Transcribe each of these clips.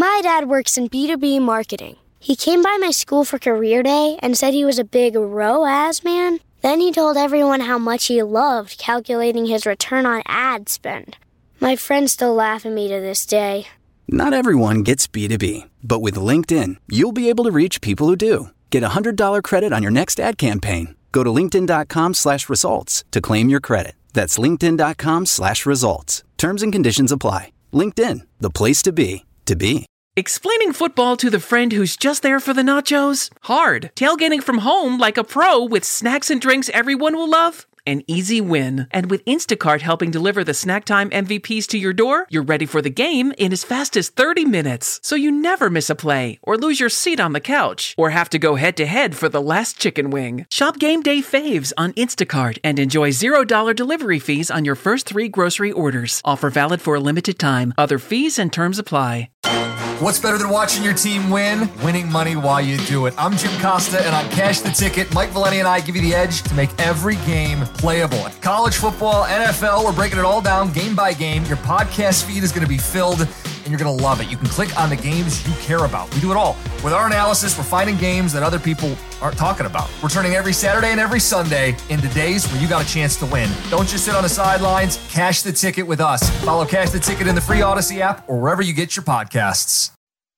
My dad works in B2B marketing. He came by my school for career day and said he was a big ROAS man. Then he told everyone how much he loved calculating his return on ad spend. My friends still laugh at me to this day. Not everyone gets B2B, but with LinkedIn, you'll be able to reach people who do. Get a $100 credit on your next ad campaign. Go to linkedin.com/results to claim your credit. That's linkedin.com/results. Terms and conditions apply. LinkedIn, the place to be, to be. Explaining football to the friend who's just there for the nachos? Hard. Tailgating from home like a pro with snacks and drinks everyone will love? An easy win. And with Instacart helping deliver the snack time MVPs to your door, you're ready for the game in as fast as 30 minutes. So you never miss a play, or lose your seat on the couch, or have to go head-to-head for the last chicken wing. Shop Game Day Faves on Instacart and enjoy $0 delivery fees on your first 3 grocery orders. Offer valid for a limited time. Other fees and terms apply. What's better than watching your team win? Winning money while you do it. I'm Jim Costa, and on Cash the Ticket, Mike Valeni and I give you the edge to make every game playable. College football, NFL, we're breaking it all down game by game. Your podcast feed is going to be filled, and you're going to love it. You can click on the games you care about. We do it all. With our analysis, we're finding games that other people aren't talking about. We're turning every Saturday and every Sunday into days where you got a chance to win. Don't just sit on the sidelines. Cash the Ticket with us. Follow Cash the Ticket in the free Odyssey app or wherever you get your podcasts.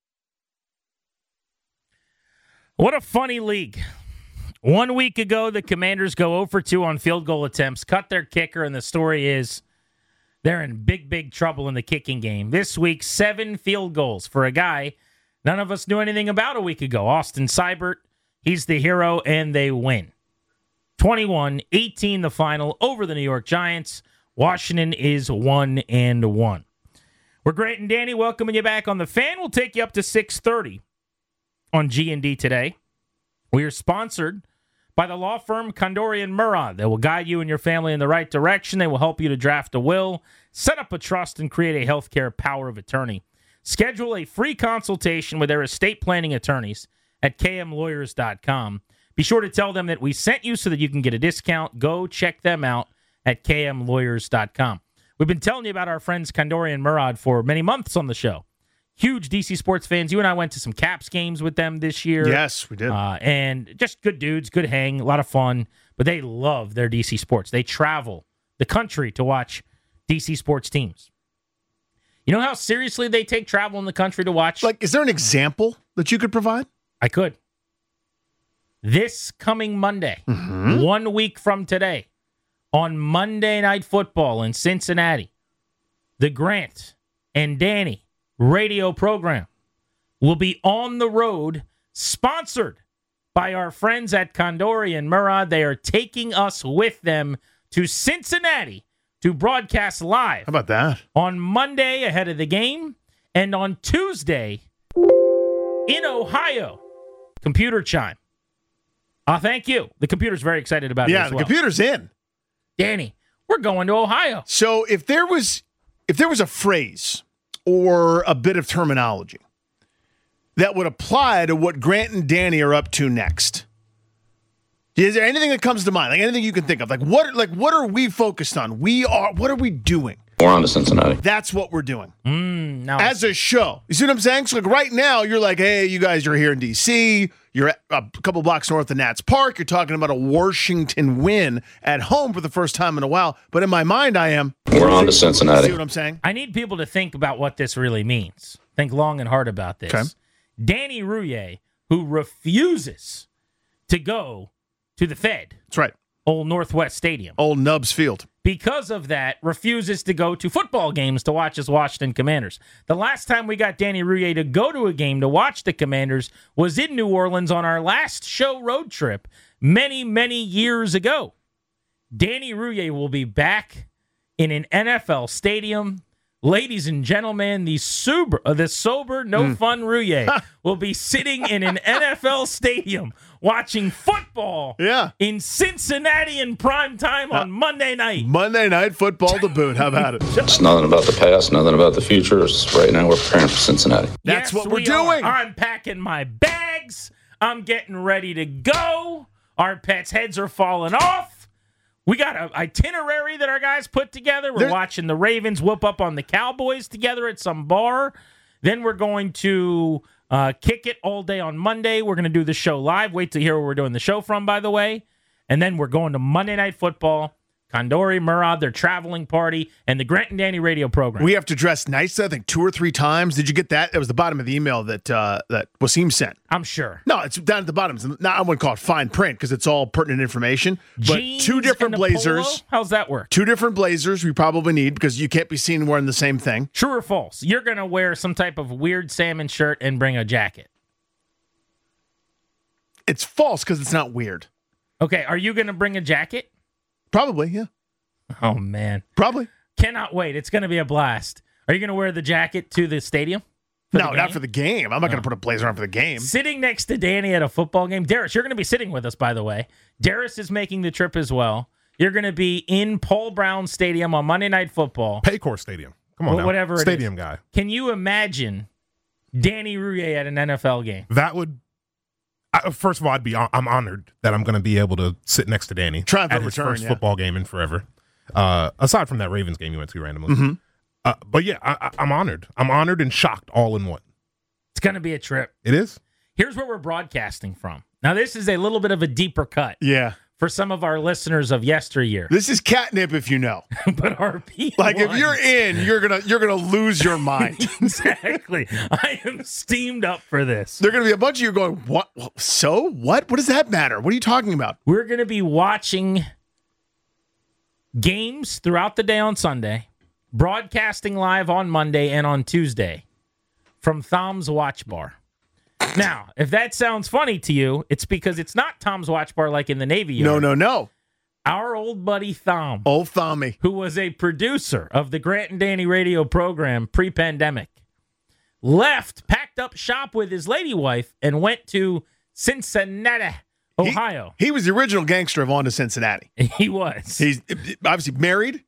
What a funny league. 1 week ago, the Commanders go 0 for 2 on field goal attempts, cut their kicker, and the story is they're in big, big trouble in the kicking game. This week, 7 field goals for a guy none of us knew anything about a week ago. Austin Seibert, he's the hero, and they win. 21-18 the final over the New York Giants. Washington is 1-1. We're Grant and Danny welcoming you back on The Fan. We'll take you up to 6:30 on G&D today. We are sponsored by the law firm Kondorian Murad. They will guide you and your family in the right direction. They will help you to draft a will, set up a trust, and create a healthcare power of attorney. Schedule a free consultation with their estate planning attorneys at kmlawyers.com. Be sure to tell them that we sent you so that you can get a discount. Go check them out at kmlawyers.com. We've been telling you about our friends Kondorian Murad for many months on the show. Huge DC sports fans. You and I went to some Caps games with them this year. Yes, we did. And just good dudes, good hang, a lot of fun. But they love their DC sports. They travel the country to watch DC sports teams. You know how seriously they take travel in the country to watch? Like, is there an example that you could provide? I could. This coming Monday, 1 week from today, on Monday Night Football in Cincinnati, the Grant and Danny radio program will be on the road, sponsored by our friends at Kondorian Murad. They are taking us with them to Cincinnati to broadcast live. How about that? On Monday ahead of the game, and on Tuesday in Ohio. Computer chime. Thank you. The computer's very excited about it as well. Yeah, the computer's in. Danny, we're going to Ohio. So if there was a phrase or a bit of terminology that would apply to what Grant and Danny are up to next, is there anything that comes to mind? Like anything you can think of? Like what are we focused on? What are we doing? We're on to Cincinnati. That's what we're doing. Now as a show. You see what I'm saying? So like right now, you're like, hey, you guys are here in D.C., you're a couple blocks north of Nats Park. You're talking about a Washington win at home for the first time in a while. But in my mind, we're on to Cincinnati. See what I'm saying? I need people to think about what this really means. Think long and hard about this. Okay. Danny Rouillet, who refuses to go to the Fed. That's right. Old Northwest Stadium. Old Nubs Field. Because of that, refuses to go to football games to watch his Washington Commanders. The last time we got Danny Rouillet to go to a game to watch the Commanders was in New Orleans on our last show road trip many, many years ago. Danny Rouillet will be back in an NFL stadium. Ladies and gentlemen, the sober, no fun Rouillet will be sitting in an NFL stadium watching football in Cincinnati in prime time on Monday night. Monday Night Football to boot. How about it? It's nothing about the past, nothing about the future. It's right now we're preparing for Cincinnati. That's what we're are. doing. I'm packing my bags. I'm getting ready to go. Our pets' heads are falling off. We got an itinerary that our guys put together. We're watching the Ravens whoop up on the Cowboys together at some bar. Then we're going to kick it all day on Monday. We're going to do the show live. Wait to hear where we're doing the show from, by the way. And then we're going to Monday Night Football. Kandori, Murad, their traveling party, and the Grant and Danny radio program. We have to dress nice, I think, 2 or 3 times. Did you get that? It was the bottom of the email that Wasim sent. I'm sure. No, it's down at the bottom. I wouldn't call it fine print because it's all pertinent information. But Jeans 2 different and a blazers. polo? How's that work? 2 different blazers we probably need because you can't be seen wearing the same thing. True or false? You're going to wear some type of weird salmon shirt and bring a jacket. It's false because it's not weird. Okay, are you going to bring a jacket? Probably, yeah. Oh, man. Probably. Cannot wait. It's going to be a blast. Are you going to wear the jacket to the stadium? No, not for the game. I'm not going to put a blazer on for the game. Sitting next to Danny at a football game. Darius, you're going to be sitting with us, by the way. Darius is making the trip as well. You're going to be in Paul Brown Stadium on Monday Night Football. Paycor Stadium. Come on now. Whatever it is. Stadium guy. Can you imagine Danny Rouillet at an NFL game? That would... first of all, I'm honored that I'm going to be able to sit next to Danny Triumphant at his return, first yeah. football game in forever. Aside from that Ravens game you went to randomly. Mm-hmm. But yeah, I'm honored. I'm honored and shocked all in one. It's going to be a trip. It is? Here's where we're broadcasting from. Now, this is a little bit of a deeper cut Yeah. for some of our listeners of yesteryear. This is catnip if you know. But our P1, Like if you're in, you're gonna lose your mind. Exactly. I am steamed up for this. They're gonna be a bunch of you going, what? So what? What does that matter? What are you talking about? We're going to be watching games throughout the day on Sunday, broadcasting live on Monday and on Tuesday from Thom's Watch Bar. Now, if that sounds funny to you, it's because it's not Tom's Watch Bar like in the Navy Yard. No. Our old buddy Thom, Old Thommy. who was a producer of the Grant and Danny radio program pre-pandemic, packed up shop with his lady wife, and went to Cincinnati, Ohio. He was the original gangster of On to Cincinnati. He was. He's obviously married,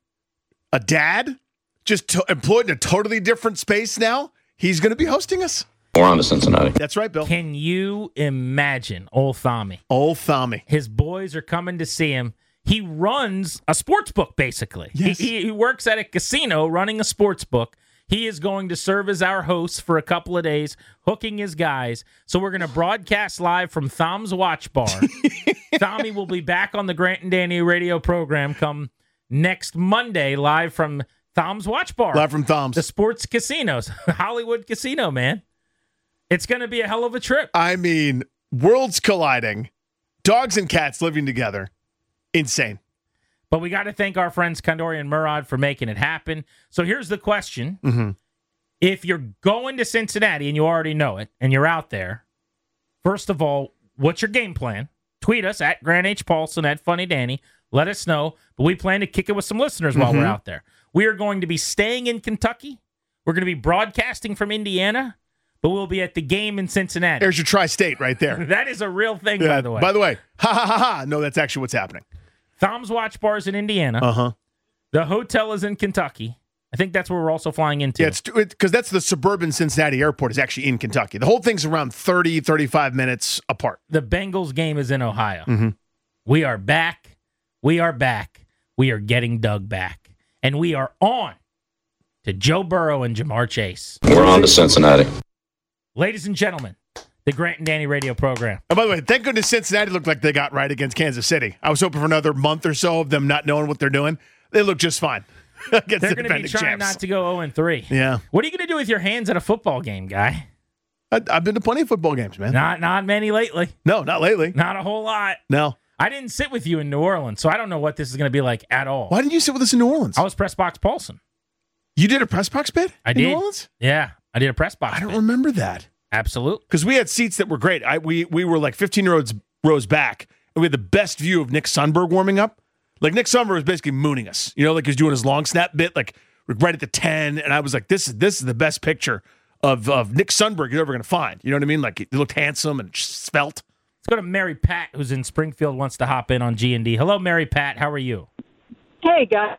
a dad, just employed in a totally different space now. He's going to be hosting us. We're on to Cincinnati. That's right, Bill. Can you imagine old Thommy? Old Thommy. His boys are coming to see him. He runs a sports book, basically. Yes. He works at a casino running a sports book. He is going to serve as our host for a couple of days, hooking his guys. So we're going to broadcast live from Thom's Watch Bar. Thommy will be back on the Grant and Danny radio program come next Monday, live from Thom's Watch Bar. Live from Thom's. The sports casinos. Hollywood Casino, man. It's going to be a hell of a trip. I mean, worlds colliding, dogs and cats living together. Insane. But we got to thank our friends Kandori and Murad for making it happen. So here's the question. Mm-hmm. If you're going to Cincinnati and you already know it and you're out there, first of all, what's your game plan? Tweet us at Grant H. Paulson, at Funny Danny. Let us know. But we plan to kick it with some listeners while we're out there. We are going to be staying in Kentucky. We're going to be broadcasting from Indiana. But we'll be at the game in Cincinnati. There's your tri-state right there. That is a real thing, Yeah, by the way. By the way, ha ha ha ha. No, that's actually what's happening. Thom's Watch Bar is in Indiana. Uh-huh. The hotel is in Kentucky. I think that's where we're also flying into. Yeah, it's because that's the suburban Cincinnati airport is actually in Kentucky. The whole thing's around 30, 35 minutes apart. The Bengals game is in Ohio. Mm-hmm. We are back. We are back. We are getting Doug back. And we are on to Joe Burrow and Jamar Chase. We're on to Cincinnati. Ladies and gentlemen, the Grant and Danny radio program. And by the way, thank goodness Cincinnati looked like they got right against Kansas City. I was hoping for another month or so of them not knowing what they're doing. They look just fine. They're going to be trying not to go 0-3. Yeah. What are you going to do with your hands at a football game, guy? I've been to plenty of football games, man. Not many lately. No, not lately. Not a whole lot. No. I didn't sit with you in New Orleans, so I don't know what this is going to be like at all. Why didn't you sit with us in New Orleans? I was press box Paulson. You did a press box bid I in did. New Orleans? Yeah, I did a press box I don't bid. remember that. Absolutely. Because we had seats that were great. We were like 15 rows back, and we had the best view of Nick Sundberg warming up. Like, Nick Sundberg was basically mooning us. You know, like he was doing his long snap bit, like right at the 10, and I was like, this is the best picture of Nick Sundberg you're ever going to find. You know what I mean? Like, he looked handsome and svelte. Let's go to Mary Pat, who's in Springfield, wants to hop in on G&D. Hello, Mary Pat. How are you? Hey, guys.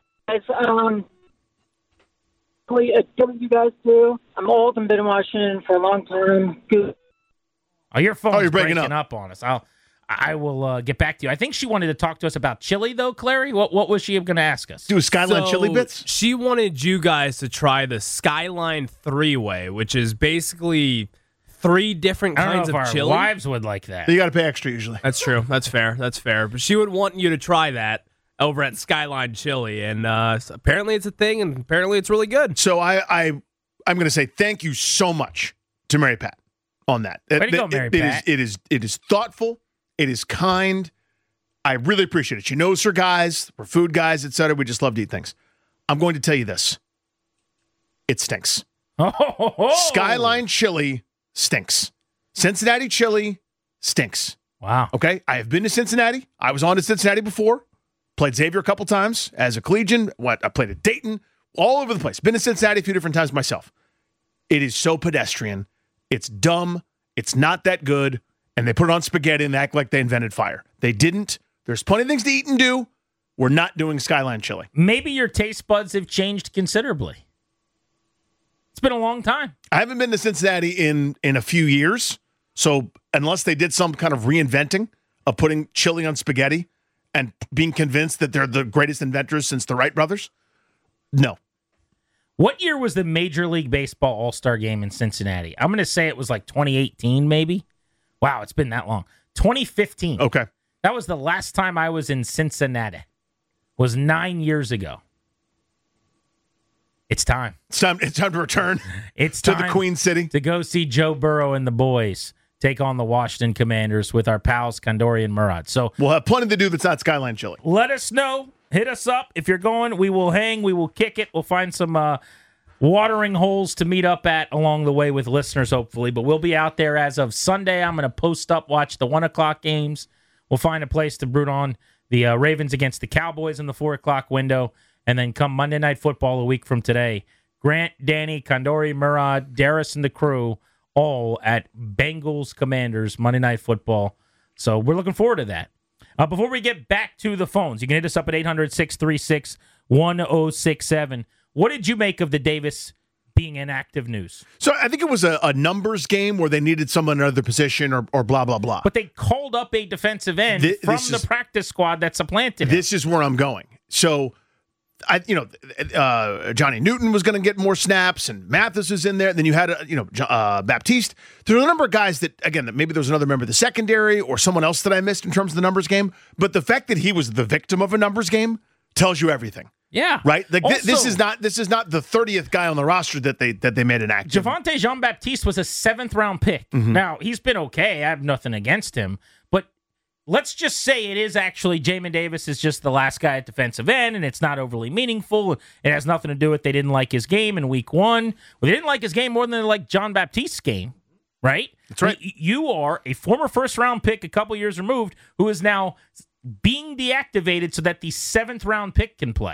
What you guys do? I'm old and been in Washington for a long time. Good. Oh, your phone's you're breaking up on us. I will get back to you. I think she wanted to talk to us about chili, though, Clary. What was she going to ask us? Do Skyline chili bits? She wanted you guys to try the Skyline 3-way, which is basically 3 different kinds of chili. Our wives would like that. You got to pay extra usually. That's true. That's fair. But she would want you to try that over at Skyline Chili, and apparently it's a thing, and apparently it's really good. So I'm going to say thank you so much to Mary Pat on that. Way to go, Mary Pat. It is thoughtful. It is kind. I really appreciate it. She knows her guys. We're food guys, etc. We just love to eat things. I'm going to tell you this. It stinks. Skyline Chili stinks. Cincinnati Chili stinks. Wow. Okay? I have been to Cincinnati. I was on to Cincinnati before. Played Xavier a couple times as a collegian. I played at Dayton. All over the place. Been to Cincinnati a few different times myself. It is so pedestrian. It's dumb. It's not that good. And they put it on spaghetti and act like they invented fire. They didn't. There's plenty of things to eat and do. We're not doing Skyline Chili. Maybe your taste buds have changed considerably. It's been a long time. I haven't been to Cincinnati in a few years. So unless they did some kind of reinventing of putting chili on spaghetti and being convinced that they're the greatest inventors since the Wright brothers, no. What year was the Major League Baseball All-Star Game in Cincinnati? I'm going to say it was like 2018, maybe. Wow, it's been that long. 2015. Okay. That was the last time I was in Cincinnati. It was 9 years ago. It's time. It's time to return to the Queen City. To go see Joe Burrow and the boys take on the Washington Commanders with our pals Kandori and Murad. So we'll have plenty to do that's not Skyline Chili. Let us know. Hit us up. If you're going, we will hang. We will kick it. We'll find some watering holes to meet up at along the way with listeners, hopefully. But we'll be out there as of Sunday. I'm going to post up, watch the 1 o'clock games. We'll find a place to brood on the Ravens against the Cowboys in the 4 o'clock window. And then come Monday Night Football a week from today, Grant, Danny, Kandori, Murad, Darius, and the crew all at Bengals Commanders Monday Night Football. So we're looking forward to that. Before we get back to the phones, you can hit us up at 800-636-1067. What did you make of the Davis being inactive news? So I think it was a numbers game where they needed someone in another position or blah, blah, blah. But they called up a defensive end from the practice squad that supplanted him. This is where I'm going. So, Johnny Newton was going to get more snaps, and Mathis was in there. Then you had, Baptiste. There were a number of guys that, again, that maybe there was another member of the secondary or someone else that I missed in terms of the numbers game. But the fact that he was the victim of a numbers game tells you everything. Yeah. Right? Like also, this is not the 30th guy on the roster that they made an active. Javonte Jean-Baptiste was a 7th-round pick. Mm-hmm. Now, he's been okay. I have nothing against him. But let's just say it is actually Jamin Davis is just the last guy at defensive end, and it's not overly meaningful. It has nothing to do with they didn't like his game in week 1. Well, they didn't like his game more than they liked Jean-Baptiste's game, right? That's right. You are a former first-round pick a couple years removed who is now being deactivated so that the 7th-round pick can play.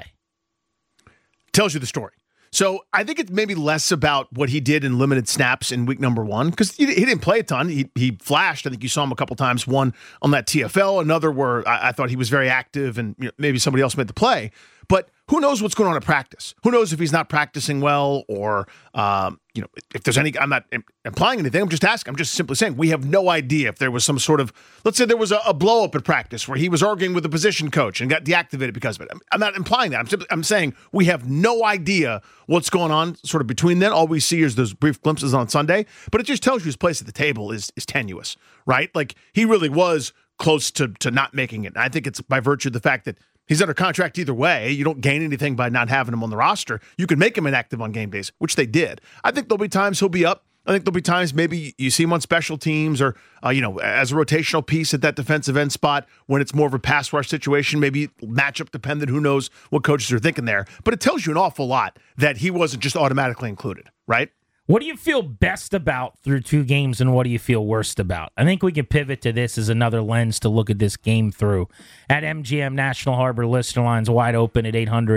Tells you the story. So I think it's maybe less about what he did in limited snaps in week number 1, because he didn't play a ton. He flashed. I think you saw him a couple times, one on that TFL, another where I thought he was very active and maybe somebody else made the play. But who knows what's going on at practice? Who knows if he's not practicing well or, if there's any, I'm not implying anything. I'm just asking. I'm just simply saying we have no idea if there was some sort of, let's say there was a blow up at practice where he was arguing with the position coach and got deactivated because of it. I'm not implying that. I'm saying we have no idea what's going on sort of between then. All we see is those brief glimpses on Sunday, but it just tells you his place at the table is tenuous, right? Like he really was close to not making it. And I think it's by virtue of the fact that he's under contract either way. You don't gain anything by not having him on the roster. You can make him inactive on game days, which they did. I think there'll be times he'll be up. I think there'll be times maybe you see him on special teams or, as a rotational piece at that defensive end spot when it's more of a pass rush situation, maybe matchup dependent. Who knows what coaches are thinking there. But it tells you an awful lot that he wasn't just automatically included, right? What do you feel best about through 2 games, and what do you feel worst about? I think we can pivot to this as another lens to look at this game through. At MGM National Harbor, listener lines wide open at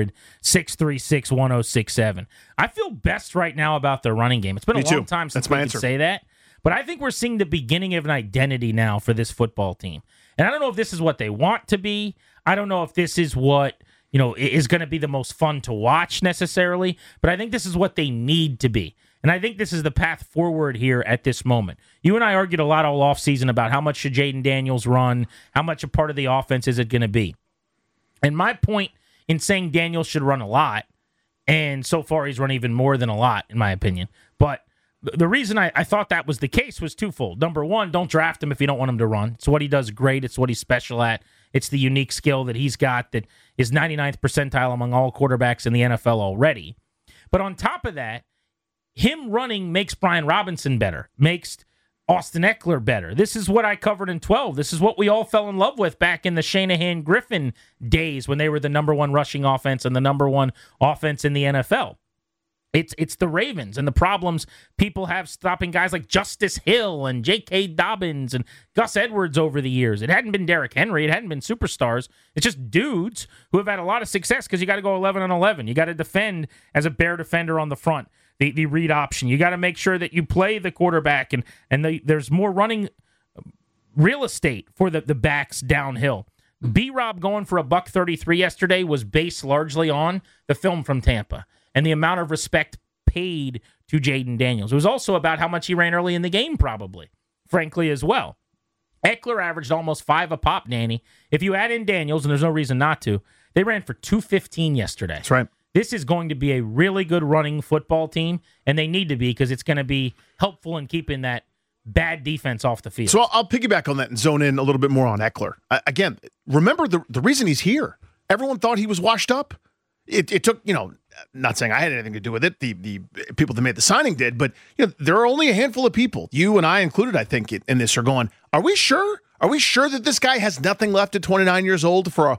800-636-1067. I feel best right now about their running game. It's been a long time since we could say that, but I think we're seeing the beginning of an identity now for this football team. And I don't know if this is what they want to be. I don't know if this is what is going to be the most fun to watch necessarily, but I think this is what they need to be. And I think this is the path forward here at this moment. You and I argued a lot all offseason about how much should Jaden Daniels run, how much a part of the offense is it going to be. And my point in saying Daniels should run a lot, and so far he's run even more than a lot, in my opinion. But the reason I thought that was the case was twofold. Number one, don't draft him if you don't want him to run. It's what he does great. It's what he's special at. It's the unique skill that he's got that is 99th percentile among all quarterbacks in the NFL already. But on top of that, him running makes Brian Robinson better, makes Austin Eckler better. This is what I covered in 12. This is what we all fell in love with back in the Shanahan-Griffin days when they were the number one rushing offense and the number one offense in the NFL. It's the Ravens and the problems people have stopping guys like Justice Hill and J.K. Dobbins and Gus Edwards over the years. It hadn't been Derrick Henry. It hadn't been superstars. It's just dudes who have had a lot of success because you got to go 11-11. You got to defend as a bear defender on the front. The read option. You got to make sure that you play the quarterback, and there's more running real estate for the backs downhill. B-Rob going for $133 yesterday was based largely on the film from Tampa and the amount of respect paid to Jaden Daniels. It was also about how much he ran early in the game, probably, frankly, as well. Eckler averaged almost 5 a pop, Danny. If you add in Daniels, and there's no reason not to, they ran for 215 yesterday. That's right. This is going to be a really good running football team, and they need to be because it's going to be helpful in keeping that bad defense off the field. So I'll piggyback on that and zone in a little bit more on Eckler. Again, remember the reason he's here. Everyone thought he was washed up. It took, not saying I had anything to do with it. The people that made the signing did, but there are only a handful of people, you and I included, I think, in this are going, are we sure? Are we sure that this guy has nothing left at 29 years old from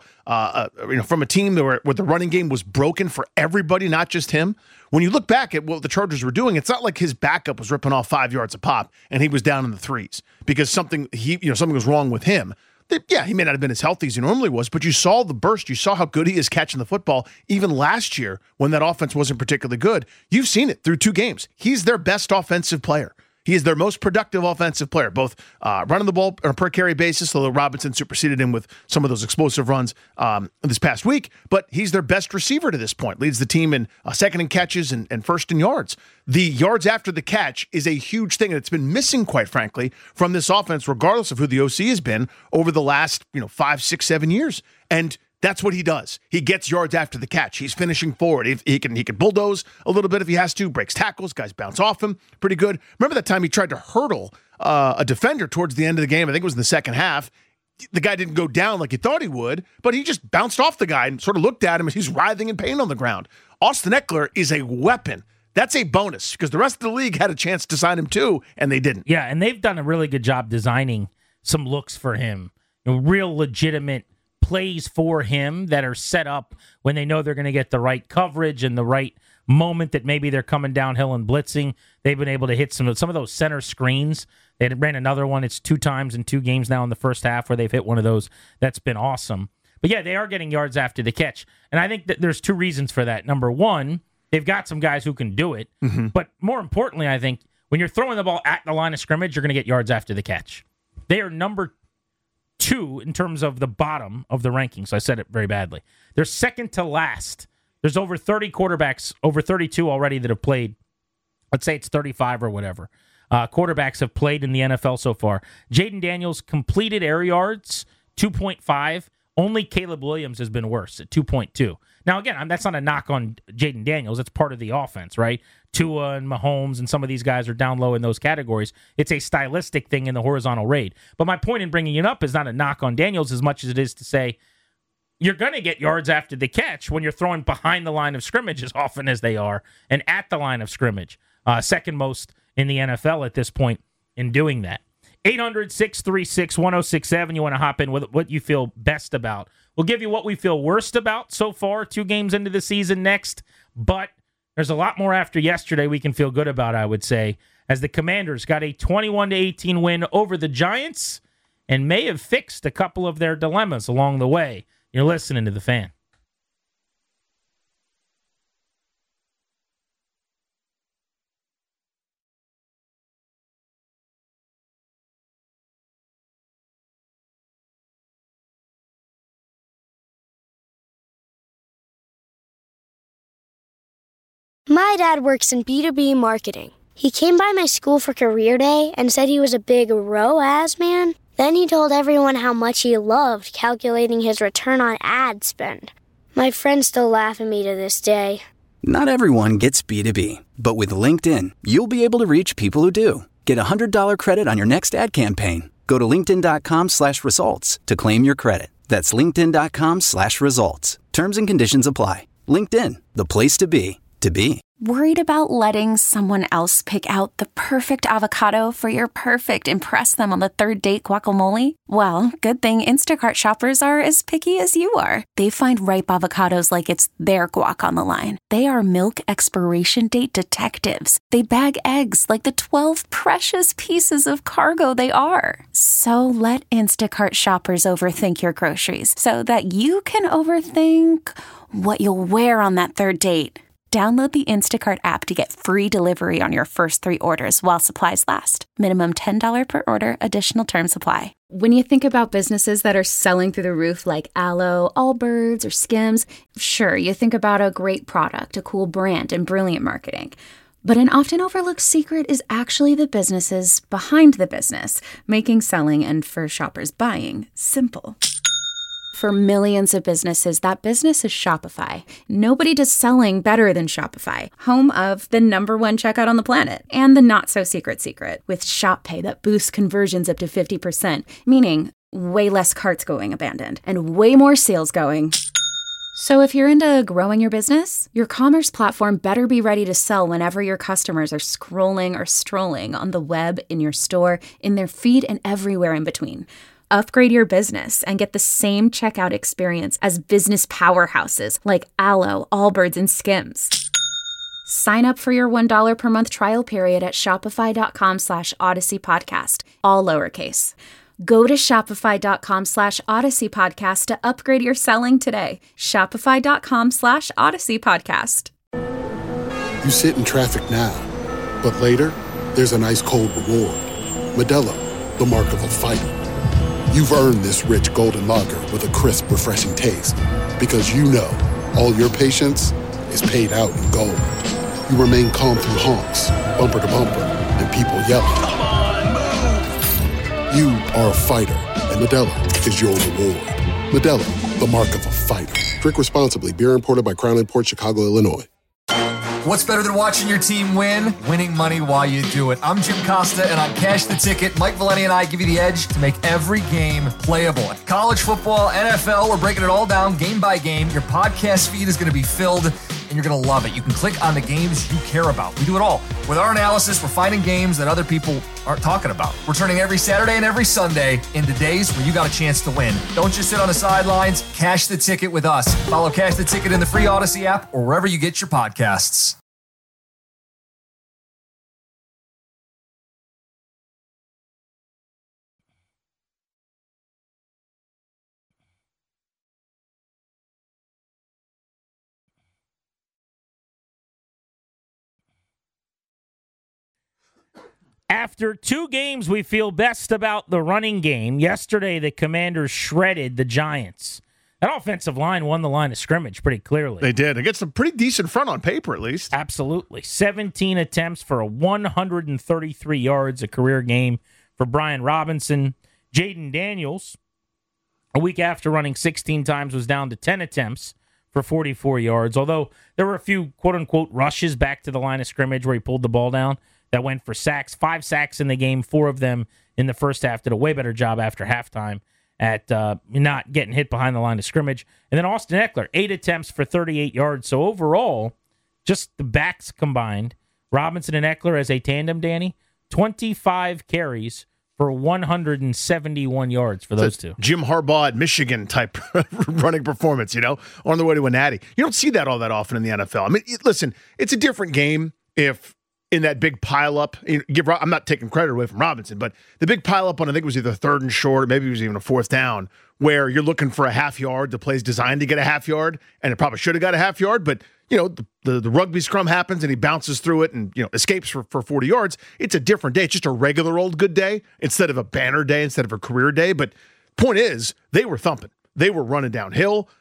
a team where the running game was broken for everybody, not just him? When you look back at what the Chargers were doing, it's not like his backup was ripping off 5 yards a pop and he was down in the threes because something was wrong with him. Yeah, he may not have been as healthy as he normally was, but you saw the burst. You saw how good he is catching the football. Even last year, when that offense wasn't particularly good, you've seen it through 2 games. He's their best offensive player. He is their most productive offensive player, both running the ball on a per-carry basis, although Robinson superseded him with some of those explosive runs this past week. But he's their best receiver to this point, leads the team in second in catches and first in yards. The yards after the catch is a huge thing, and it's been missing, quite frankly, from this offense, regardless of who the OC has been over the last 5, 6, 7 years. And that's what he does. He gets yards after the catch. He's finishing forward. He can bulldoze a little bit if he has to, breaks tackles, guys bounce off him. Pretty good. Remember that time he tried to hurdle a defender towards the end of the game? I think it was in the second half. The guy didn't go down like you thought he would, but he just bounced off the guy and sort of looked at him as he's writhing in pain on the ground. Austin Eckler is a weapon. That's a bonus because the rest of the league had a chance to sign him too, and they didn't. Yeah, and they've done a really good job designing some looks for him. Real legitimate plays for him that are set up when they know they're going to get the right coverage and the right moment that maybe they're coming downhill and blitzing. They've been able to hit some of those center screens. They ran another one. It's 2 times in 2 games now in the first half where they've hit one of those. That's been awesome. But yeah, they are getting yards after the catch. And I think that there's 2 reasons for that. Number one, they've got some guys who can do it. Mm-hmm. But more importantly, I think when you're throwing the ball at the line of scrimmage, you're going to get yards after the catch. They are number 2 in terms of the bottom of the rankings. So I said it very badly. They're second to last. There's over 30 quarterbacks, over 32 already that have played. Let's say it's 35 or whatever. Quarterbacks have played in the NFL so far. Jaden Daniels completed air yards, 2.5. Only Caleb Williams has been worse at 2.2. Now, again, that's not a knock on Jaden Daniels. It's part of the offense, right? Tua and Mahomes and some of these guys are down low in those categories. It's a stylistic thing in the horizontal raid. But my point in bringing it up is not a knock on Daniels as much as it is to say you're going to get yards after the catch when you're throwing behind the line of scrimmage as often as they are and at the line of scrimmage. Second most in the NFL at this point in doing that. 800-636-1067. You want to hop in with what you feel best about. We'll give you what we feel worst about so far, 2 games into the season next. But there's a lot more after yesterday we can feel good about, I would say, as the Commanders got a 21-18 win over the Giants and may have fixed a couple of their dilemmas along the way. You're listening to The Fan. My dad works in B2B marketing. He came by my school for career day and said he was a big ROAS man. Then he told everyone how much he loved calculating his return on ad spend. My friends still laugh at me to this day. Not everyone gets B2B, but with LinkedIn, you'll be able to reach people who do. Get a $100 credit on your next ad campaign. Go to linkedin.com/results to claim your credit. That's linkedin.com/results. Terms and conditions apply. LinkedIn, the place to be, to be. Worried about letting someone else pick out the perfect avocado for your perfect impress them on the third date guacamole? Well, good thing Instacart shoppers are as picky as you are. They find ripe avocados like it's their guac on the line. They are milk expiration date detectives. They bag eggs like the 12 precious pieces of cargo they are. So let Instacart shoppers overthink your groceries so that you can overthink what you'll wear on that third date. Download the Instacart app to get free delivery on your first 3 orders while supplies last. Minimum $10 per order. Additional terms apply. When you think about businesses that are selling through the roof like Aloe, Allbirds, or Skims, sure, you think about a great product, a cool brand, and brilliant marketing. But an often overlooked secret is actually the businesses behind the business, making selling and for shoppers buying simple. For millions of businesses, that business is Shopify. Nobody does selling better than Shopify, home of the #1 checkout on the planet and the not-so-secret secret with Shop Pay that boosts conversions up to 50%, meaning way less carts going abandoned and way more sales going. So if you're into growing your business, your commerce platform better be ready to sell whenever your customers are scrolling or strolling on the web, in your store, in their feed, and everywhere in between. Upgrade your business and get the same checkout experience as business powerhouses like Aloe, Allbirds, and Skims. Sign up for your $1 per month trial period at shopify.com/Odyssey Podcast, all lowercase. Go to shopify.com/Odyssey Podcast to upgrade your selling today. Shopify.com/Odyssey Podcast. You sit in traffic now, but later, there's an ice cold reward. Modelo, the mark of a fighter. You've earned this rich golden lager with a crisp, refreshing taste. Because you know, all your patience is paid out in gold. You remain calm through honks, bumper to bumper, and people yelling. Come on, move! You are a fighter, and Modelo is your reward. Modelo, the mark of a fighter. Drink responsibly. Beer imported by Crown Imports, Chicago, Illinois. What's better than watching your team win? Winning money while you do it. I'm Jim Costa, and on Cash the Ticket, Mike Valeni and I give you the edge to make every game playable. College football, NFL, we're breaking it all down game by game. Your podcast feed is going to be filled, and you're going to love it. You can click on the games you care about. We do it all. With our analysis, we're finding games that other people aren't talking about. We're turning every Saturday and every Sunday into days where you got a chance to win. Don't just sit on the sidelines. Cash the Ticket with us. Follow Cash the Ticket in the free Odyssey app or wherever you get your podcasts. After 2 games, we feel best about the running game. Yesterday, the Commanders shredded the Giants. That offensive line won the line of scrimmage pretty clearly. They did. Against a pretty decent front on paper, at least. Absolutely. 17 attempts for 133 yards, a career game for Brian Robinson. Jaden Daniels, a week after running 16 times, was down to 10 attempts for 44 yards, although there were a few quote-unquote rushes back to the line of scrimmage where he pulled the ball down that went for sacks. 5 sacks in the game, 4 of them in the first half. Did a way better job after halftime at not getting hit behind the line of scrimmage. And then Austin Eckler, 8 attempts for 38 yards. So overall, just the backs combined, Robinson and Eckler as a tandem, Danny, 25 carries for 171 yards for those two. Jim Harbaugh at Michigan type running performance, on the way to a natty. You don't see that all that often in the NFL. I mean, listen, it's a different game if in that big pileup, I'm not taking credit away from Robinson, but the big pileup on, I think it was either 3rd and short, maybe it was even a 4th down, where you're looking for a half yard. The play's designed to get a half yard, and it probably should have got a half yard, but the rugby scrum happens and he bounces through it and escapes for 40 yards. It's a different day. It's just a regular old good day instead of a banner day, instead of a career day. But point is, they were thumping. They were running downhill.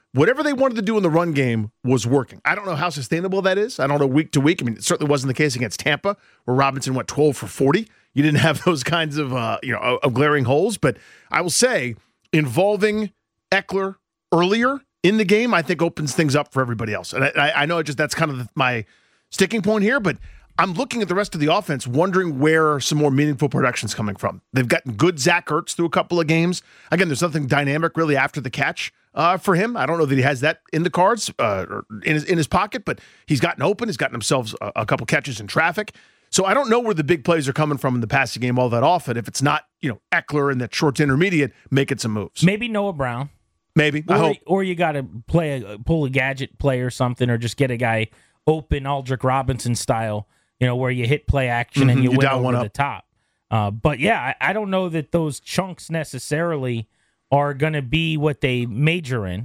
whatever they wanted to do in the run game was working. I don't know how sustainable that is. I don't know week to week. I mean, it certainly wasn't the case against Tampa, where Robinson went 12 for 40. You didn't have those kinds of of glaring holes. But I will say, involving Eckler earlier in the game, I think opens things up for everybody else. And I know that's kind of my sticking point here, but I'm looking at the rest of the offense, wondering where some more meaningful production's coming from. They've gotten good Zach Ertz through a couple of games. Again, there's nothing dynamic really after the catch for him. I don't know that he has that in the cards or in his pocket, but he's gotten open. He's gotten himself a couple catches in traffic. So I don't know where the big plays are coming from in the passing game all that often. If it's not, Eckler and that short to intermediate making some moves. Maybe Noah Brown. Maybe. I hope. Or you got to pull a gadget play or something, or just get a guy open Aldrick Robinson style, where you hit play action and you win over the top. But yeah, I don't know that those chunks necessarily are going to be what they major in,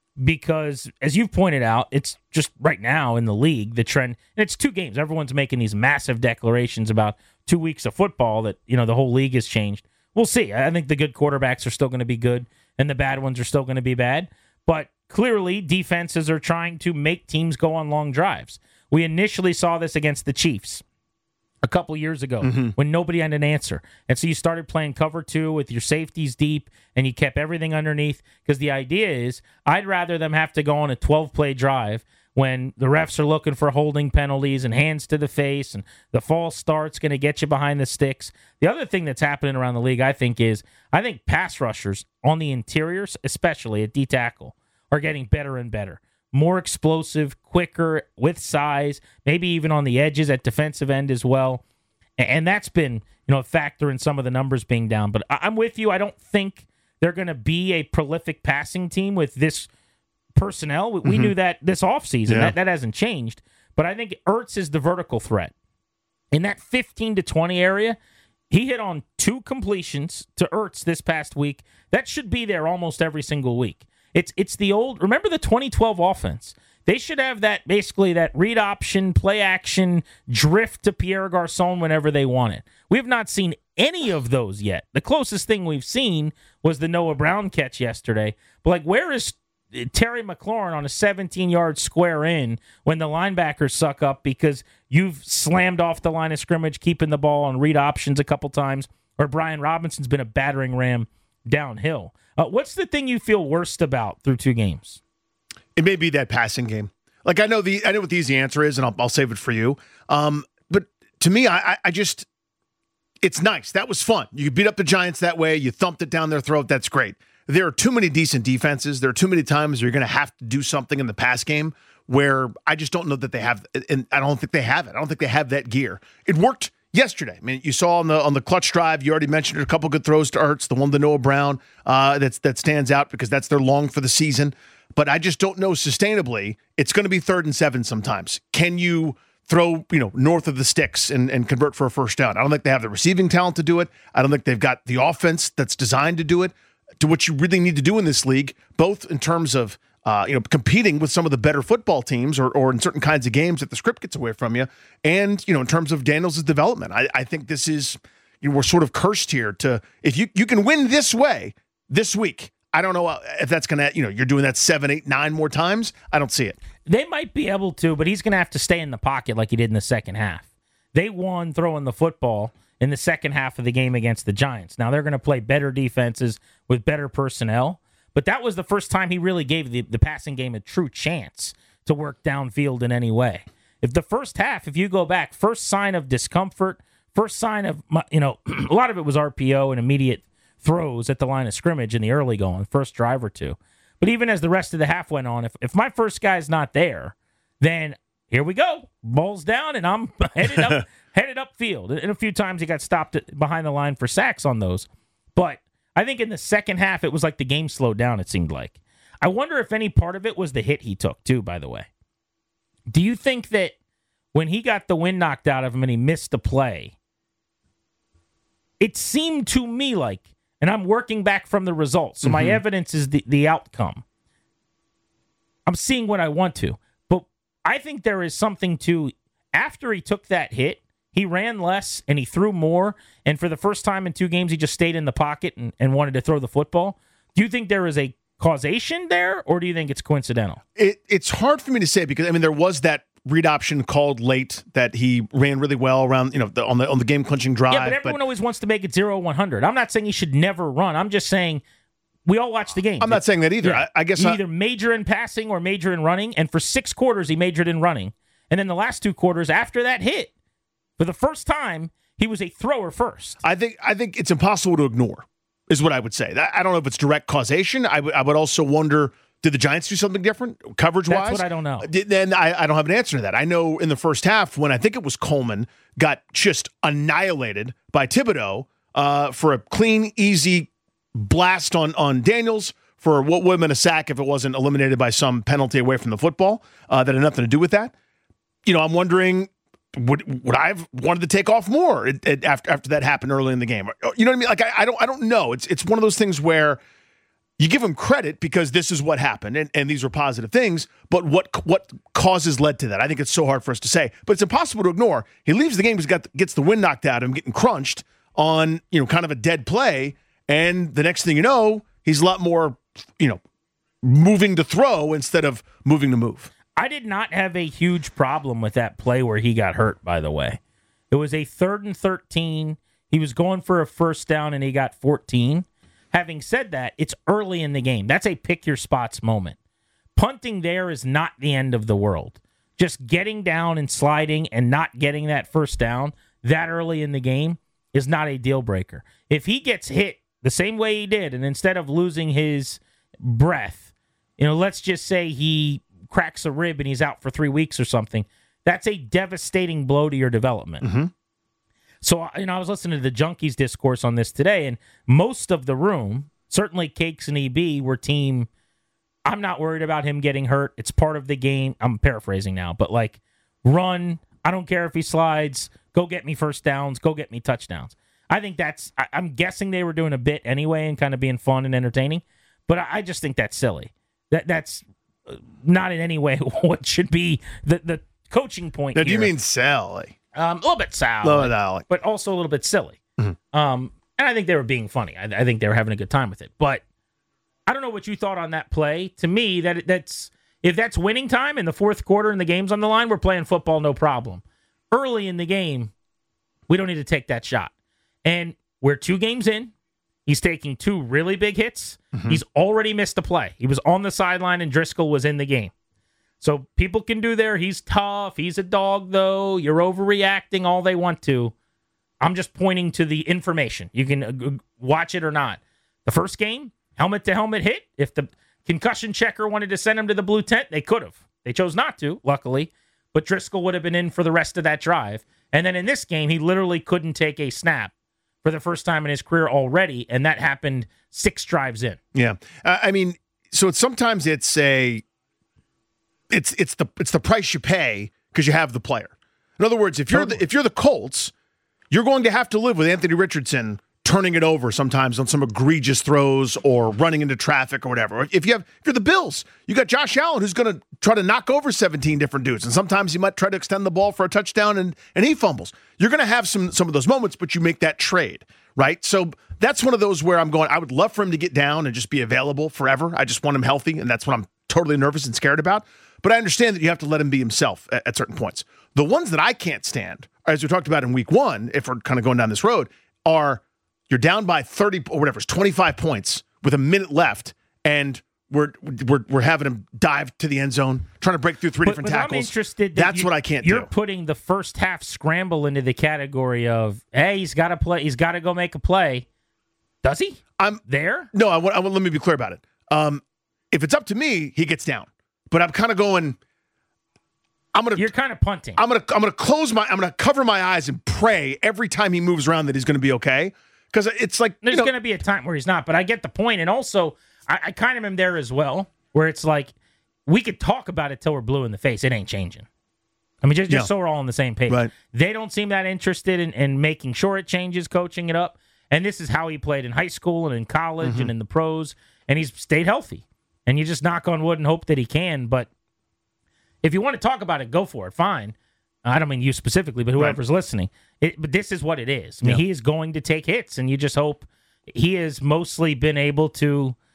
because as you've pointed out, it's just right now in the league, the trend, and it's 2 games. Everyone's making these massive declarations about 2 weeks of football that, the whole league has changed. We'll see. I think the good quarterbacks are still going to be good and the bad ones are still going to be bad. But clearly, defenses are trying to make teams go on long drives. We initially saw this against the Chiefs a couple years ago when nobody had an answer. And so you started playing cover 2 with your safeties deep, and you kept everything underneath, because the idea is I'd rather them have to go on a 12-play drive when the refs are looking for holding penalties and hands to the face, and the false start's going to get you behind the sticks. The other thing that's happening around the league, I think pass rushers on the interiors, especially at D-tackle, are getting better and better. More explosive, quicker, with size, maybe even on the edges at defensive end as well. And that's been, a factor in some of the numbers being down. But I'm with you. I don't think they're going to be a prolific passing team with this personnel. We knew that this offseason. Yeah. That hasn't changed. But I think Ertz is the vertical threat. In that 15 to 20 area, he hit on 2 completions to Ertz this past week. That should be there almost every single week. It's the old, remember the 2012 offense? They should have basically that read option, play action, drift to Pierre Garçon whenever they want it. We have not seen any of those yet. The closest thing we've seen was the Noah Brown catch yesterday. But where is Terry McLaurin on a 17-yard square in when the linebackers suck up because you've slammed off the line of scrimmage, keeping the ball on read options a couple times, or Brian Robinson's been a battering ram downhill? What's the thing you feel worst about through 2 games? It may be that passing game. I know what the easy answer is, and I'll save it for you. But to me, I just, it's nice. That was fun. You beat up the Giants that way. You thumped it down their throat. That's great. There are too many decent defenses. There are too many times you're going to have to do something in the pass game where I just don't know that they have, and I don't think they have it. I don't think they have that gear. It worked yesterday. I mean, you saw on the clutch drive, you already mentioned it, a couple good throws to Ertz, the one to Noah Brown that stands out because that's their long for the season. But I just don't know sustainably. It's going to be 3rd and 7 sometimes. Can you throw, north of the sticks and convert for a first down? I don't think they have the receiving talent to do it. I don't think they've got the offense that's designed to do it, to what you really need to do in this league, both in terms of competing with some of the better football teams or in certain kinds of games that the script gets away from you. And, in terms of Daniels' development, I think this is, we're sort of cursed here to, if you can win this way this week, I don't know if that's going to, you're doing that 7, 8, 9 more times. I don't see it. They might be able to, but he's going to have to stay in the pocket like he did in the second half. They won throwing the football in the second half of the game against the Giants. Now they're going to play better defenses with better personnel. But that was the first time he really gave the passing game a true chance to work downfield in any way. If the first half, if you go back, first sign of discomfort, first sign of, a lot of it was RPO and immediate throws at the line of scrimmage in the early going, first drive or 2. But even as the rest of the half went on, if my first guy's not there, then here we go. Ball's down, and I'm headed upfield. And a few times he got stopped behind the line for sacks on those. But I think in the second half, it was like the game slowed down, it seemed like. I wonder if any part of it was the hit he took, too, by the way. Do you think that when he got the wind knocked out of him and he missed the play, it seemed to me like, and I'm working back from the results, so my evidence is the outcome. I'm seeing what I want to. But I think there is something to, after he took that hit, he ran less and he threw more, and for the first time in 2 games, he just stayed in the pocket and wanted to throw the football. Do you think there is a causation there, or do you think it's coincidental? It's hard for me to say because, there was that read option called late that he ran really well around, on the game clinching drive. Yeah, but everyone always wants to make it 0-100. I'm not saying he should never run. I'm just saying we all watch the game. I'm not saying that either. Yeah. I guess you either major in passing or major in running, and for 6 quarters he majored in running. And then the last 2 quarters after that hit, for the first time, he was a thrower first. I think it's impossible to ignore, is what I would say. I don't know if it's direct causation. I would also wonder, did the Giants do something different coverage-wise? That's what I don't know. Then I don't have an answer to that. I know in the first half, when I think it was Coleman, got just annihilated by Thibodeau for a clean, easy blast on Daniels for what would have been a sack if it wasn't eliminated by some penalty away from the football that had nothing to do with that. I'm wondering, would I have wanted to take off more after that happened early in the game? You know what I mean? Like I don't know. It's one of those things where you give him credit because this is what happened and these were positive things, but what causes led to that? I think it's so hard for us to say, but it's impossible to ignore. He leaves the game, gets the wind knocked out of him, getting crunched on kind of a dead play, and the next thing you know, he's a lot more moving to throw instead of moving to move. I did not have a huge problem with that play where he got hurt, by the way. It was a 3rd and 13. He was going for a first down, and he got 14. Having said that, it's early in the game. That's a pick your spots moment. Punting there is not the end of the world. Just getting down and sliding and not getting that first down that early in the game is not a deal breaker. If he gets hit the same way he did, and instead of losing his breath, let's just say he cracks a rib and he's out for 3 weeks or something, that's a devastating blow to your development. Mm-hmm. So, I was listening to the Junkies discourse on this today, and most of the room, certainly Cakes and EB, were team, I'm not worried about him getting hurt. It's part of the game. I'm paraphrasing now, but run. I don't care if he slides. Go get me first downs. Go get me touchdowns. I think I'm guessing they were doing a bit anyway and kind of being fun and entertaining, but I just think that's silly. That's not in any way what should be the coaching point now, here. Do you mean Sally? A little bit sour, but also a little bit silly. Mm-hmm. And I think they were being funny. I think they were having a good time with it. But I don't know what you thought on that play. To me, that's if that's winning time in the fourth quarter and the game's on the line, we're playing football, no problem. Early in the game, we don't need to take that shot. And we're 2 games in. He's taking 2 really big hits. Mm-hmm. He's already missed a play. He was on the sideline and Driscoll was in the game. So people can do there. He's tough. He's a dog, though. You're overreacting all they want to. I'm just pointing to the information. You can watch it or not. The first game, helmet-to-helmet hit. If the concussion checker wanted to send him to the blue tent, they could have. They chose not to, luckily. But Driscoll would have been in for the rest of that drive. And then in this game, he literally couldn't take a snap for the first time in his career already, and that happened 6 drives in. Yeah. So sometimes it's the price you pay because you have the player. In other words, if you're the Colts, you're going to have to live with Anthony Richardson turning it over sometimes on some egregious throws or running into traffic or whatever. If you're the Bills, you got Josh Allen who's going to try to knock over 17 different dudes, and sometimes he might try to extend the ball for a touchdown and he fumbles. You're going to have some of those moments, but you make that trade, right? So that's one of those where I'm going, I would love for him to get down and just be available forever. I just want him healthy, and that's what I'm totally nervous and scared about. But I understand that you have to let him be himself at certain points. The ones that I can't stand, as we talked about in week 1, if we're kind of going down this road, are you're down by 30 or whatever, it's 25 points with a minute left, and we're having him dive to the end zone, trying to break through 3 different tackles. I'm interested. That's what I can't do. You're putting the first half scramble into the category of, hey, he's got to play. He's got to go make a play. Does he? I'm there. No, let me be clear about it. If it's up to me, he gets down. But I'm kind of going. You're kind of punting. I'm gonna cover my eyes and pray every time he moves around that he's going to be okay. Because it's like there's going to be a time where he's not. But I get the point, and also I kind of am there as well, where it's like we could talk about it till we're blue in the face. It ain't changing. I mean, just so we're all on the same page. Right. They don't seem that interested in making sure it changes, coaching it up. And this is how he played in high school and in college and in the pros, and he's stayed healthy. And you just knock on wood and hope that he can. But if you want to talk about it, go for it. Fine. I don't mean you specifically, but whoever's listening. But this is what it is. I mean, he is going to take hits, and you just hope he has mostly been able to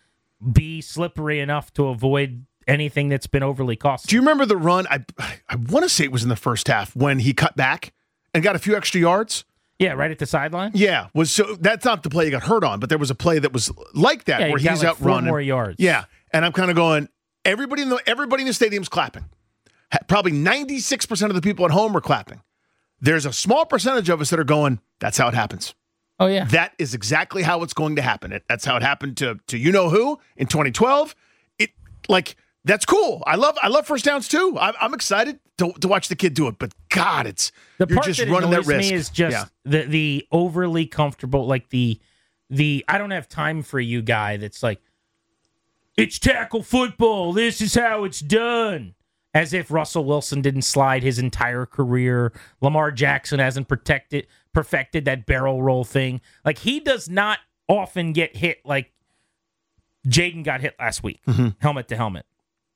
be slippery enough to avoid anything that's been overly costly. Do you remember the run? I want to say it was in the first half when he cut back and got a few extra yards. Yeah, right at the sideline. Yeah, that's not the play he got hurt on, but there was a play that was like that where he's out running 4 more yards. Yeah, and I'm kind of going. Everybody in the stadium's clapping. Probably 96% of the people at home were clapping. There's a small percentage of us that are going, that's how it happens. Oh, yeah. That is exactly how it's going to happen. That's how it happened to you-know-who in 2012. That's cool. I love first downs, too. I'm excited to watch the kid do it. But, God, you're just running that risk. The part that annoys me is just the overly comfortable, like the I don't have time for you guy that's like, it's tackle football. This is how it's done. As if Russell Wilson didn't slide his entire career. Lamar Jackson hasn't perfected that barrel roll thing. Like, he does not often get hit like Jaden got hit last week, helmet to helmet.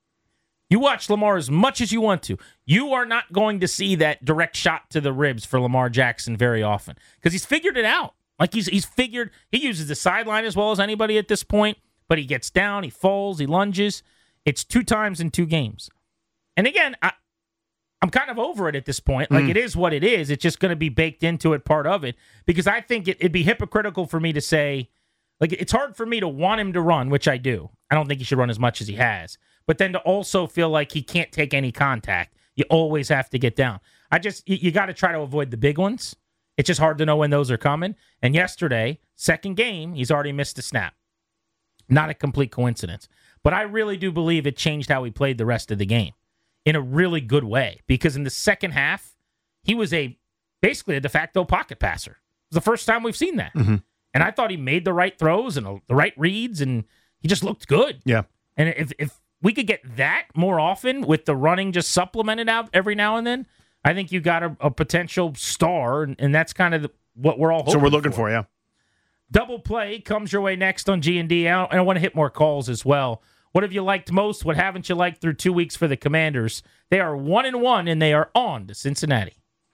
You watch Lamar as much as you want to. You are not going to see that direct shot to the ribs for Lamar Jackson very often because he's figured it out. Like, he's figured, he uses the sideline as well as anybody at this point. But he gets down, he falls, he lunges. It's 2 times in 2 games. And again, I'm kind of over it at this point. Like, it is what it is. It's just going to be baked into it, part of it. Because I think it'd be hypocritical for me to say, like, it's hard for me to want him to run, which I do. I don't think he should run as much as he has. But then to also feel like he can't take any contact. You always have to get down. You got to try to avoid the big ones. It's just hard to know when those are coming. And yesterday, second game, he's already missed a snap. Not a complete coincidence. But I really do believe it changed how he played the rest of the game in a really good way. Because in the second half, he was basically a de facto pocket passer. It was the first time we've seen that. And I thought he made the right throws and the right reads, and he just looked good. Yeah. And if we could get that more often with the running just supplemented out every now and then, I think you got a potential star, and that's kind of what we're all hoping for. So we're looking for, yeah. Double play comes your way next on G&D. And I want to hit more calls as well. What have you liked most? What haven't you liked through 2 weeks for the Commanders? They are 1-1, and they are on to Cincinnati.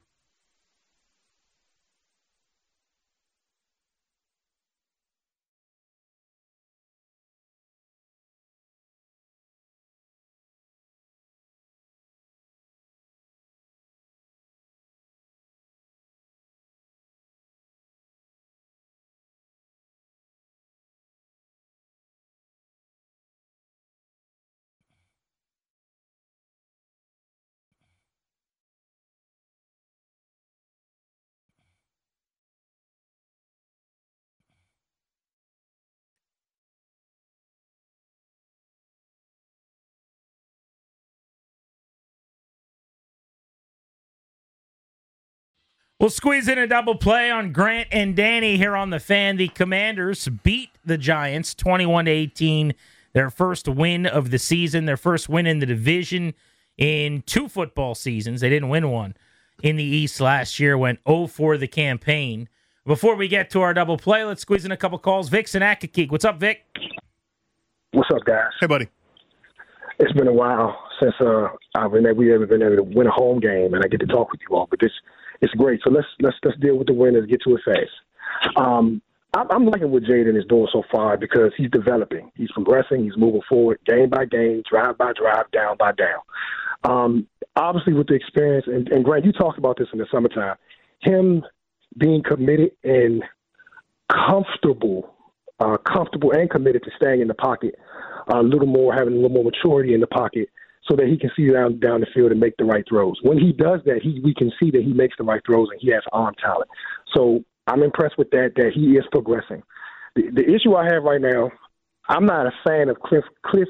We'll squeeze in a double play on Grant and Danny here on the Fan. The Commanders beat the Giants 21-18. Their first win of the season, their first win in the division in 2 football seasons. They didn't win one in the East last year, went 0 for the campaign. Before we get to our double play, let's squeeze in a couple calls. Vic's in Accokeek. What's up, Vic? What's up, guys? Hey, buddy. It's been a while since we ever been able to win a home game, and I get to talk with you all. But it's great. So let's deal with the win and get to it fast. I'm liking what Jaden is doing so far because he's developing. He's progressing. He's moving forward game by game, drive by drive, down by down. Obviously, with the experience, and Grant, you talked about this in the summertime, him being committed and comfortable and committed to staying in the pocket a little more, having a little more maturity in the pocket so that he can see down the field and make the right throws. When he does that, we can see that he makes the right throws and he has arm talent. So I'm impressed with that he is progressing. The issue I have right now, I'm not a fan of Cliff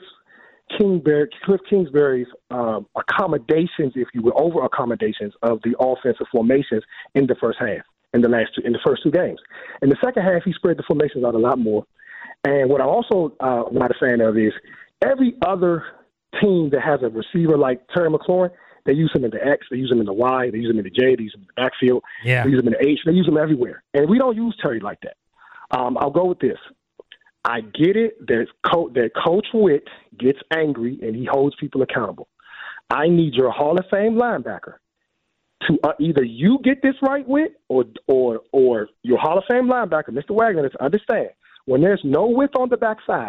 Kingsbury's accommodations, if you will, over accommodations of the offensive formations in the first half, in the first 2 games. In the second half, he spread the formations out a lot more. And what I'm also not a fan of is every other team that has a receiver like Terry McLaurin, they use him in the X, they use him in the Y, they use him in the J, they use him in the backfield, they use him in the H, they use him everywhere. And we don't use Terry like that. I'll go with this. I get it that Coach Witt gets angry and he holds people accountable. I need your Hall of Fame linebacker to either you get this right, Witt, or your Hall of Fame linebacker, Mr. Wagner, to understand when there's no width on the backside,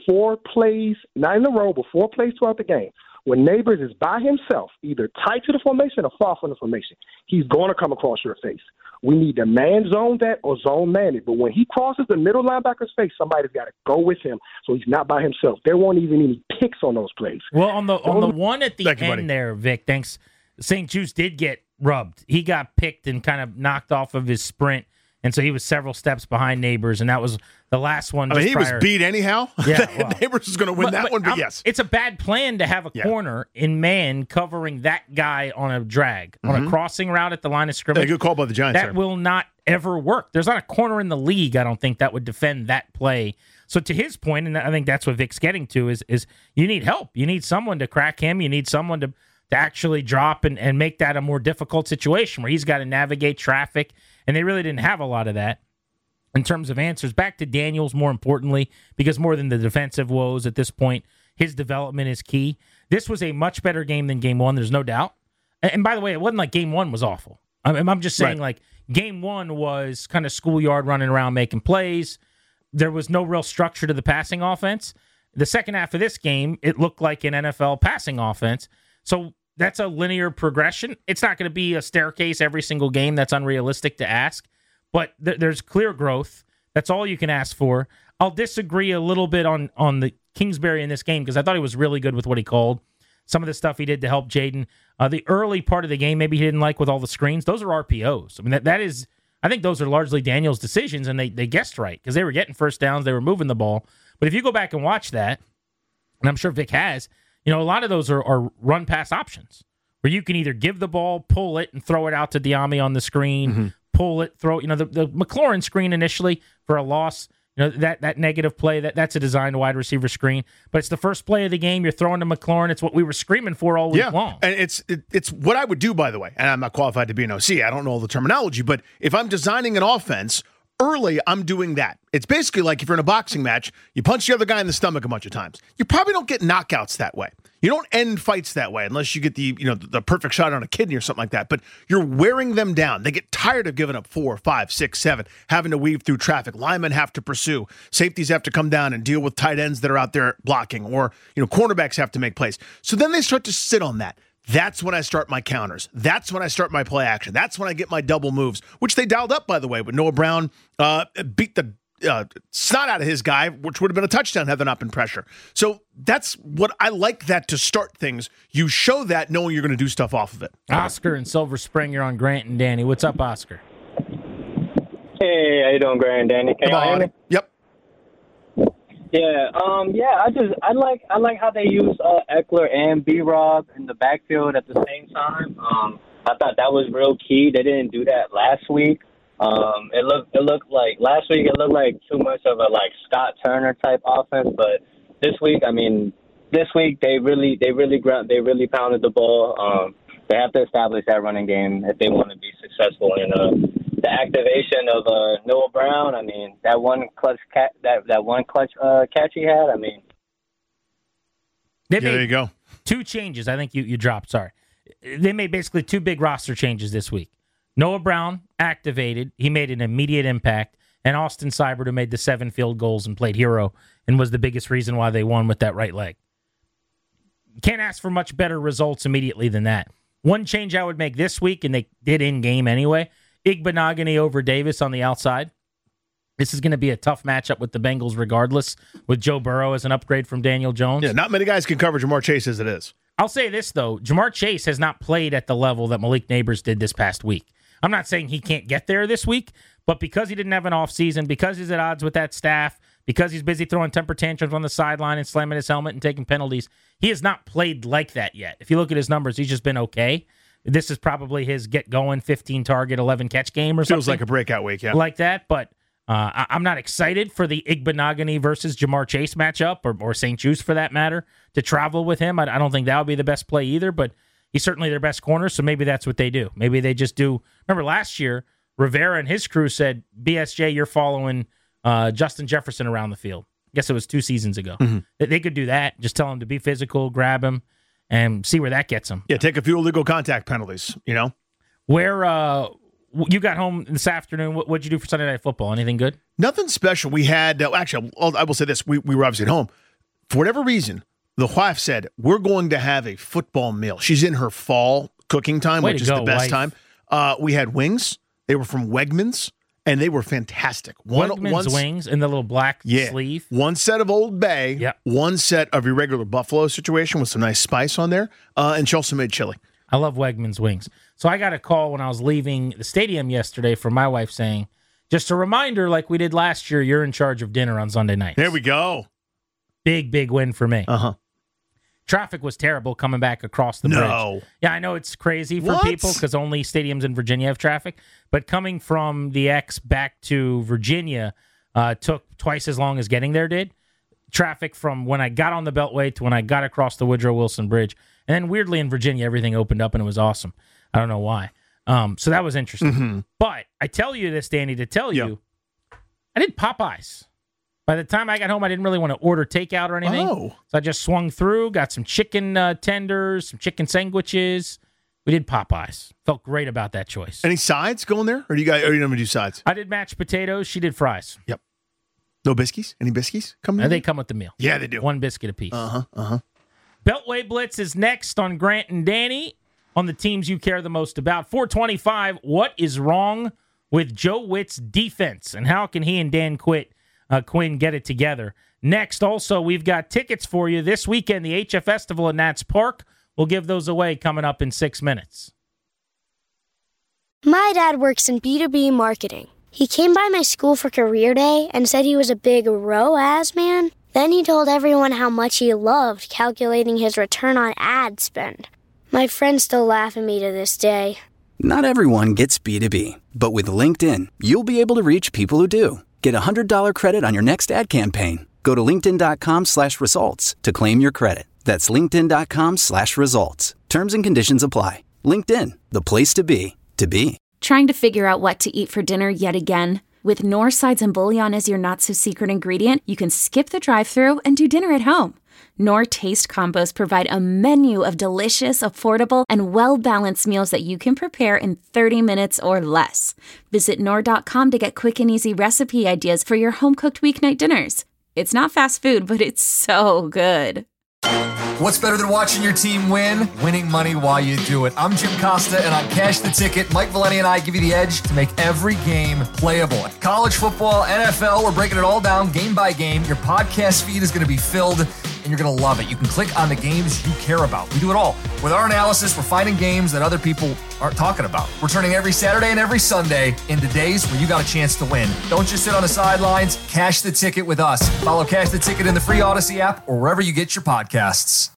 4 plays, not in a row, but 4 plays throughout the game, when Neighbors is by himself, either tight to the formation or far from the formation, he's going to come across your face. We need to man zone that or zone man it. But when he crosses the middle linebacker's face, somebody's got to go with him so he's not by himself. There won't even any picks on those plays. Well, on the one at the end there, Vic, thanks. St. Juice did get rubbed. He got picked and kind of knocked off of his sprint. And so he was several steps behind Neighbors, and that was the last one. I mean, he was beat anyhow. Yeah, well, Neighbors was going to win that one, but yes. It's a bad plan to have a corner in man covering that guy on a drag, on a crossing route at the line of scrimmage. Yeah, good call by the Giants. That will not ever work. There's not a corner in the league, I don't think, that would defend that play. So to his point, and I think that's what Vic's getting to, is you need help. You need someone to crack him. You need someone to actually drop and make that a more difficult situation where he's got to navigate traffic. And they really didn't have a lot of that in terms of answers. Back to Daniels, more importantly, because more than the defensive woes at this point, his development is key. This was a much better game than Game 1, there's no doubt. And by the way, it wasn't like Game 1 was awful. I'm just saying, like, Game 1 was kind of schoolyard running around making plays. There was no real structure to the passing offense. The second half of this game, it looked like an NFL passing offense. So that's a linear progression. It's not going to be a staircase every single game. That's unrealistic to ask. But there's clear growth. That's all you can ask for. I'll disagree a little bit on the Kingsbury in this game because I thought he was really good with what he called. Some of the stuff he did to help Jaden. The early part of the game, maybe he didn't like with all the screens. Those are RPOs. I mean, that is, I think those are largely Daniel's decisions, and they guessed right because they were getting first downs. They were moving the ball. But if you go back and watch that, and I'm sure Vic has, a lot of those are run-pass options where you can either give the ball, pull it, and throw it out to Diame on the screen, pull it, throw it. The McLaurin screen initially for a loss, that negative play, that's a designed wide receiver screen. But it's the first play of the game. You're throwing to McLaurin. It's what we were screaming for all week long. And it's what I would do, by the way, and I'm not qualified to be an OC. I don't know all the terminology, but if I'm designing an offense, early, I'm doing that. It's basically like if you're in a boxing match, you punch the other guy in the stomach a bunch of times. You probably don't get knockouts that way. You don't end fights that way unless you get the perfect shot on a kidney or something like that. But you're wearing them down. They get tired of giving up 4, 5, 6, 7, having to weave through traffic. Linemen have to pursue. Safeties have to come down and deal with tight ends that are out there blocking, or cornerbacks have to make plays. So then they start to sit on that. That's when I start my counters. That's when I start my play action. That's when I get my double moves, which they dialed up, by the way, with Noah Brown beat the snot out of his guy, which would have been a touchdown had there not been pressure. So that's what I like, that to start things. You show that knowing you're going to do stuff off of it. Oscar in Silver Spring, you're on Grant and Danny. What's up, Oscar? Hey, how you doing, Grant and Danny? Can you hear me? Yep. Yeah, I like how they use Eckler and B-Rob in the backfield at the same time. I thought that was real key. They didn't do that last week. It looked like last week. It looked like too much of a Scott Turner type offense. But this week they really pounded the ball. They have to establish that running game if they want to be successful. And the activation of Noah Brown, I mean, that one clutch catch he had. I mean, there you go. 2 changes. I think you dropped. Sorry, they made basically 2 big roster changes this week. Noah Brown activated. He made an immediate impact. And Austin Seibert, who made the 7 field goals and played hero and was the biggest reason why they won with that right leg. Can't ask for much better results immediately than that. One change I would make this week, and they did in-game anyway, Igbenogany over Davis on the outside. This is going to be a tough matchup with the Bengals regardless, with Joe Burrow as an upgrade from Daniel Jones. Yeah, not many guys can cover Jamar Chase as it is. I'll say this, though. Jamar Chase has not played at the level that Malik Neighbors did this past week. I'm not saying he can't get there this week, but because he didn't have an offseason, because he's at odds with that staff, because he's busy throwing temper tantrums on the sideline and slamming his helmet and taking penalties, he has not played like that yet. If you look at his numbers, he's just been okay. This is probably his get-going 15-target, 11-catch game or something. Feels like a breakout week, yeah. Like that, but I'm not excited for the Igbenogany versus Jamar Chase matchup, or St. Juice for that matter, to travel with him. I don't think that would be the best play either, but he's certainly their best corner, so maybe that's what they do. Maybe they just do. Remember last year, Rivera and his crew said, BSJ, you're following Justin Jefferson around the field. I guess it was 2 seasons ago. Mm-hmm. They could do that. Just tell him to be physical, grab him, and see where that gets him. Yeah, take a few illegal contact penalties, Where you got home this afternoon, what'd you do for Sunday Night Football? Anything good? Nothing special. We had, actually, I will say this. We were obviously at home. For whatever reason, the wife said, we're going to have a football meal. She's in her fall cooking time, which is the best time. We had wings. They were from Wegmans, and they were fantastic. Wegmans wings in the little black sleeve. One set of Old Bay, one set of your regular buffalo situation with some nice spice on there, and she also made chili. I love Wegmans wings. So I got a call when I was leaving the stadium yesterday from my wife saying, just a reminder, like we did last year, you're in charge of dinner on Sunday nights. There we go. Big win for me. Uh-huh. Traffic was terrible coming back across the bridge. Yeah, I know it's crazy for people because only stadiums in Virginia have traffic. But coming from the X back to Virginia took twice as long as getting there did. Traffic from when I got on the Beltway to when I got across the Woodrow Wilson Bridge. And then weirdly in Virginia, everything opened up and it was awesome. I don't know why. So that was interesting. Mm-hmm. But I tell you this, Danny, to tell you, I did Popeyes. By the time I got home, I didn't really want to order takeout or anything. Oh. So I just swung through, got some chicken tenders, some chicken sandwiches. We did Popeyes. Felt great about that choice. Any sides going there? Or you don't do sides? I did mashed potatoes. She did fries. Yep. No biscuits? Any biscuits coming? They come with the meal. Yeah, they do. One biscuit apiece. Uh-huh. Beltway Blitz is next on Grant and Danny on the teams you care the most about. 425, what is wrong with Joe Witt's defense? And how can he and Dan Quinn get it together? Next, also, we've got tickets for you this weekend, the HF Festival at Nats Park. We'll give those away coming up in 6 minutes. My dad works in B2B marketing. He came by my school for career day and said he was a big ROAS man. Then he told everyone how much he loved calculating his return on ad spend. My friends still laugh at me to this day. Not everyone gets B2B, but with LinkedIn, you'll be able to reach people who do. Get a $100 credit on your next ad campaign. Go to linkedin.com/results to claim your credit. That's linkedin.com/results. Terms and conditions apply. LinkedIn, the place to be, to be. Trying to figure out what to eat for dinner yet again? With Knorr sides and bouillon as your not-so-secret ingredient, you can skip the drive-thru and do dinner at home. Knorr Taste Combos provide a menu of delicious, affordable, and well-balanced meals that you can prepare in 30 minutes or less. Visit Knorr.com to get quick and easy recipe ideas for your home-cooked weeknight dinners. It's not fast food, but it's so good. What's better than watching your team win? Winning money while you do it. I'm Jim Costa, and on Cash the Ticket, Mike Valeni and I give you the edge to make every game playable. College football, NFL, we're breaking it all down game by game. Your podcast feed is going to be filled, and you're going to love it. You can click on the games you care about. We do it all. With our analysis, we're finding games that other people aren't talking about. We're turning every Saturday and every Sunday into days where you got a chance to win. Don't just sit on the sidelines. Cash the Ticket with us. Follow Cash the Ticket in the free Odyssey app or wherever you get your podcasts.